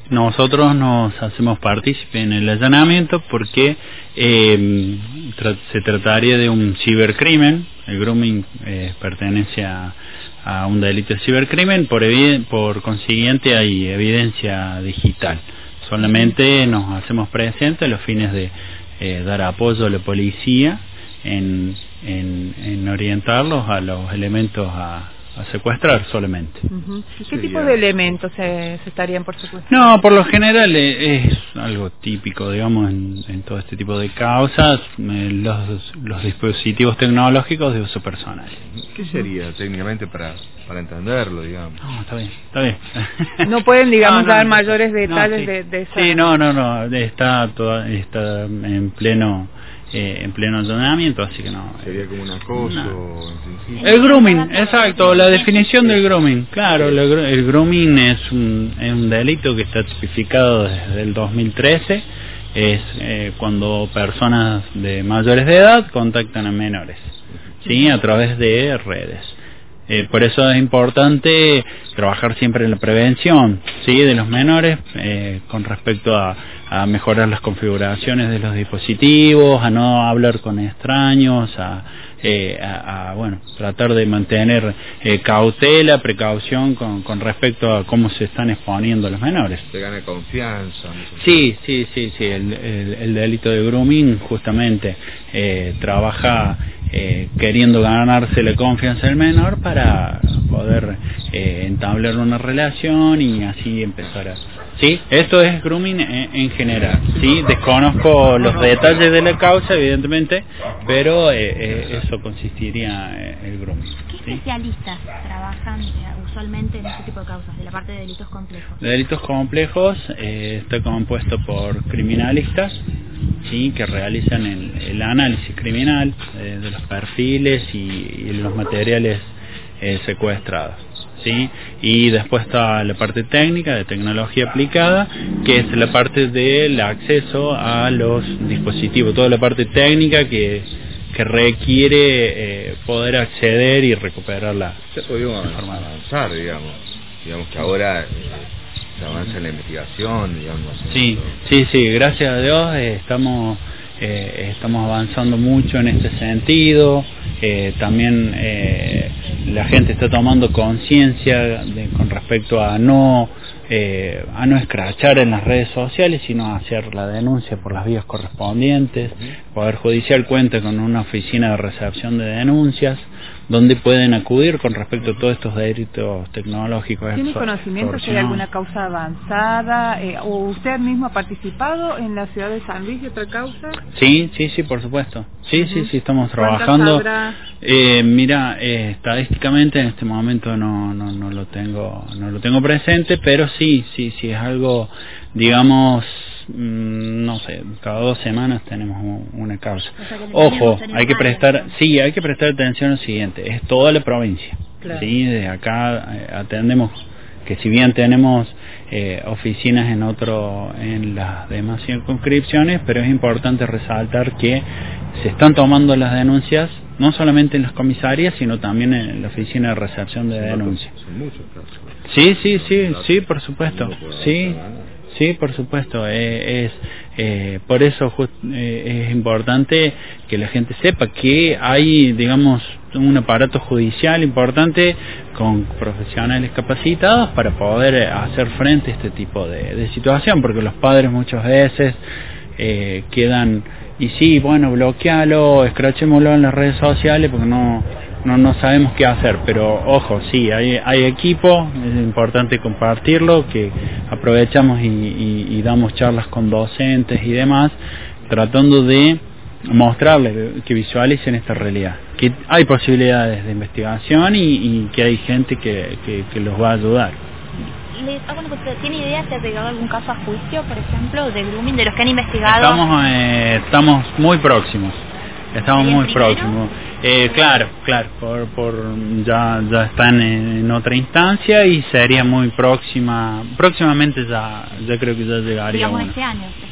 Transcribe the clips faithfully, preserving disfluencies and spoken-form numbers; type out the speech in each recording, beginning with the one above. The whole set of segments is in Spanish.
nosotros nos hacemos partícipe en el allanamiento porque eh, tra- se trataría de un cibercrimen. El grooming eh, pertenece a, a un delito de cibercrimen, por, evi- por consiguiente hay evidencia digital. Solamente nos hacemos presentes a los fines de eh, dar apoyo a la policía en, en, en orientarlos a los elementos a a secuestrar solamente. Uh-huh. ¿Y qué tipo de elementos se, se estarían por secuestrar? No, por lo general es, es algo típico, digamos, en, en todo este tipo de causas, eh, los, los dispositivos tecnológicos de uso personal. ¿Qué sería técnicamente para para entenderlo, digamos? No, está bien, está bien. No pueden, digamos, no, no, dar no, mayores detalles no, sí. de, de esa... Sí, no, no, no, está, toda, está en pleno... Eh, en pleno allanamiento, así que no. Sería como un acoso. No. El grooming, exacto, la definición del grooming. Claro, el, el grooming es un, es un delito que está tipificado desde el dos mil trece. Es eh, cuando personas de mayores de edad contactan a menores, sí, a través de redes. Eh, por eso es importante trabajar siempre en la prevención, sí, de los menores, eh, con respecto a, a mejorar las configuraciones de los dispositivos, a no hablar con extraños, a, eh, a, a bueno, tratar de mantener eh, cautela, precaución con, con respecto a cómo se están exponiendo los menores. Se gana confianza. Sí, sí, sí, sí. El, el, el delito de grooming justamente eh, trabaja eh, queriendo ganarse la confianza del menor para poder eh, entablar una relación y así empezar a... Sí, esto es grooming en, en general. Sí, desconozco los detalles de la causa, evidentemente, pero eh, eh, eso consistiría en el grooming. ¿Qué ¿sí? especialistas trabajan eh, usualmente en este tipo de causas, de la parte de delitos complejos? De delitos complejos eh, está compuesto por criminalistas, sí, que realizan el, el análisis criminal eh, de los perfiles y, y los materiales eh, secuestrados. ¿Sí? Y después está la parte técnica de tecnología aplicada, que es la parte del acceso a los dispositivos, toda la parte técnica que, que requiere eh, poder acceder y recuperar la se podría avanzar, digamos, digamos que ahora eh, se avanza en la investigación, digamos. Sí, sí, sí, gracias a Dios eh, estamos eh, estamos avanzando mucho en este sentido. Eh, también eh, la gente está tomando conciencia con respecto a no eh, a no escrachar en las redes sociales, sino a hacer la denuncia por las vías correspondientes. El Poder Judicial cuenta con una oficina de recepción de denuncias donde pueden acudir con respecto a todos estos delitos tecnológicos. ¿Tiene conocimiento si hay alguna causa avanzada? Eh, ¿O usted mismo ha participado en la ciudad de San Luis de otra causa? Sí, sí, sí, por supuesto. Sí, uh-huh. sí, sí, estamos trabajando. Eh, mira, eh, estadísticamente en este momento no, no, no lo tengo, no lo tengo presente, pero sí, sí, sí es algo, digamos, no sé, cada dos semanas tenemos una causa. O sea, ojo, hay que prestar, sí, hay que prestar atención al siguiente, es toda la provincia, claro. Sí, de acá eh, atendemos, que si bien tenemos eh, oficinas en otro, en las demás circunscripciones, pero es importante resaltar que se están tomando las denuncias no solamente en las comisarías, sino también en la oficina de recepción de denuncias. Son muchos casos. Sí, sí, sí, sí, por supuesto, sí. Sí, por supuesto, eh, es eh, por eso just, eh, es importante que la gente sepa que hay, digamos, un aparato judicial importante con profesionales capacitados para poder hacer frente a este tipo de, de situación, porque los padres muchas veces eh, quedan, y sí, bueno, bloquealo, escrachémoslo en las redes sociales porque no No, no sabemos qué hacer, pero ojo, sí, hay, hay equipo, es importante compartirlo, que aprovechamos y, y, y damos charlas con docentes y demás, tratando de mostrarles, que visualicen esta realidad, que hay posibilidades de investigación y, y que hay gente que, que, que los va a ayudar. Les hago una cosa, ¿tiene idea si ha llegado algún caso a juicio, por ejemplo, de grooming, de los que han investigado? Estamos, eh, estamos muy próximos. Estamos muy próximos. Eh, claro, claro, por, por ya ya están en, en otra instancia y sería muy próxima, próximamente ya ya creo que ya llegaría. Digamos uno. este año, este mismo año.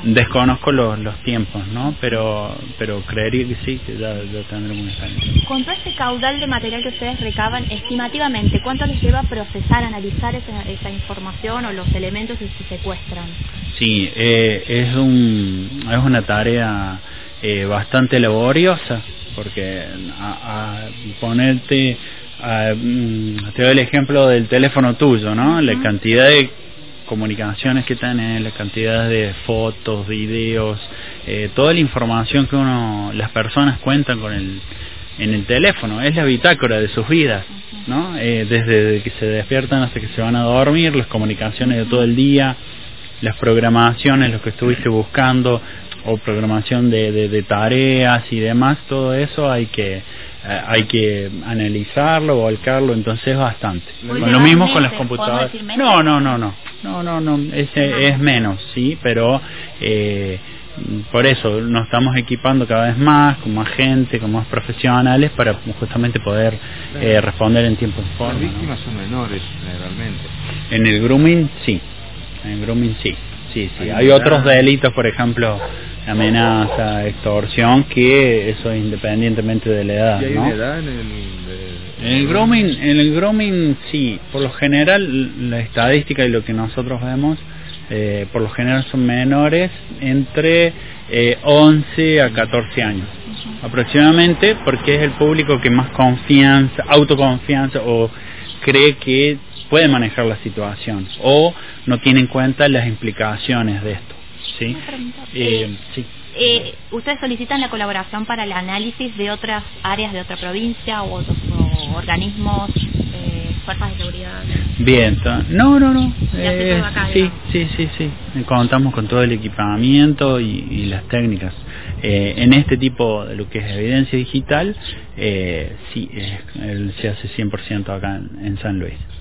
Desconozco los, los tiempos, ¿no? Pero pero creería que sí, que ya, ya tendremos una experiencia. Con todo este caudal de material que ustedes recaban, estimativamente, ¿cuánto les lleva a procesar, analizar esa, esa información o los elementos que se secuestran? Sí, eh, es, un, es una tarea eh, bastante laboriosa, porque a, a ponerte... A, te doy el ejemplo del teléfono tuyo, ¿no? La cantidad de comunicaciones que tenés, la cantidad de fotos, videos, eh, toda la información que uno, las personas cuentan con el, en el teléfono, es la bitácora de sus vidas, ¿no? Eh, desde que se despiertan hasta que se van a dormir, las comunicaciones de todo el día, las programaciones, lo que estuviste buscando, o programación de, de, de tareas y demás, todo eso hay que eh, hay que analizarlo, volcarlo, entonces es bastante. Con lo mismo con las computadoras. No, no, no, no, no, no, no, es, es menos, sí, pero eh, por eso nos estamos equipando cada vez más, con más gente, con más profesionales, para justamente poder eh, responder en tiempo y forma. Las víctimas ¿no? son menores, generalmente. En el grooming, sí, en el grooming, sí. Sí, sí, hay otros delitos, por ejemplo, amenaza, extorsión, que eso es independientemente de la edad, ¿Y hay ¿no? una edad en el, de, en el grooming, en el grooming sí, por lo general la estadística y lo que nosotros vemos, eh, por lo general son menores entre eh, once a catorce años, aproximadamente, porque es el público que más confianza, autoconfianza o cree que puede manejar la situación o no tiene en cuenta las implicaciones de esto, ¿sí? Eh, sí. Eh, ¿Ustedes solicitan la colaboración para el análisis de otras áreas de otra provincia o otros o organismos, eh, fuerzas de seguridad? Bien, no, no, no. Eh, acá, sí, sí, sí, sí. Contamos con todo el equipamiento y, y las técnicas. Eh, en este tipo de lo que es evidencia digital, eh, sí, eh, se hace cien por ciento acá en, en San Luis.